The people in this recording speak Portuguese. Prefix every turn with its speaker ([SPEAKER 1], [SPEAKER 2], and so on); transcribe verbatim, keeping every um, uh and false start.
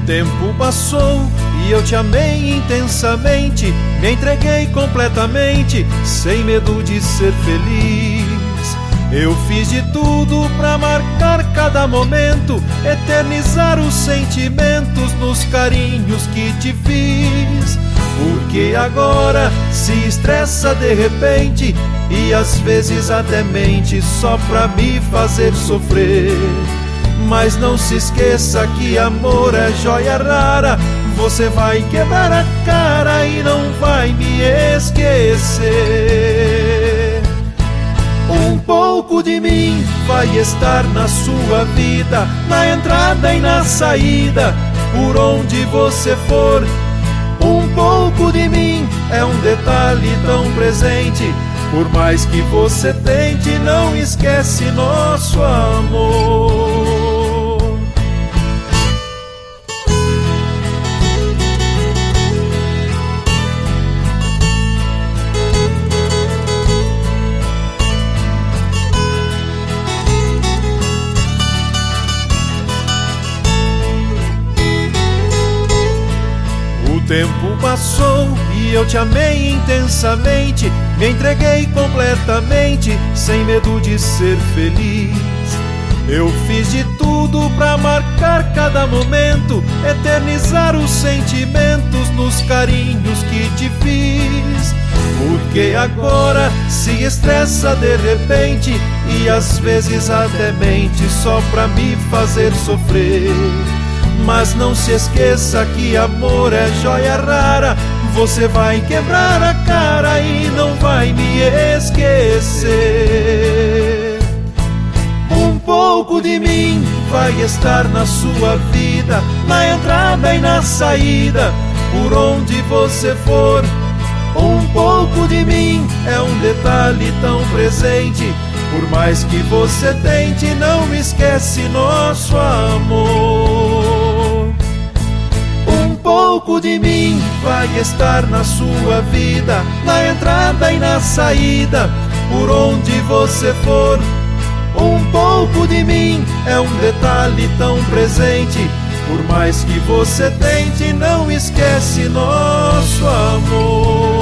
[SPEAKER 1] tempo passou e eu te amei intensamente, me entreguei completamente, sem medo de ser feliz. Eu fiz de tudo pra marcar cada momento, eternizar os sentimentos nos carinhos que te fiz. Porque agora se estressa de repente e às vezes até mente só pra me fazer sofrer. Mas não se esqueça que amor é joia rara, você vai quebrar a cara e não vai me esquecer. Um pouco de mim vai estar na sua vida, na entrada e na saída, por onde você for. Um pouco de mim é um detalhe tão presente, por mais que você tente, não esquece nosso amor. O tempo passou e eu te amei intensamente, me entreguei completamente, sem medo de ser feliz. Eu fiz de tudo pra marcar cada momento, eternizar os sentimentos nos carinhos que te fiz. Porque agora se estressa de repente e às vezes até mente só pra me fazer sofrer. Mas não se esqueça que amor é joia rara, você vai quebrar a cara e não vai me esquecer. Um pouco de mim vai estar na sua vida, na entrada e na saída, por onde você for. Um pouco de mim é um detalhe tão presente, por mais que você tente, não esquece nosso amor. Um pouco de mim vai estar na sua vida, na entrada e na saída, por onde você for. Um pouco de mim é um detalhe tão presente, por mais que você tente, não esquece nosso amor.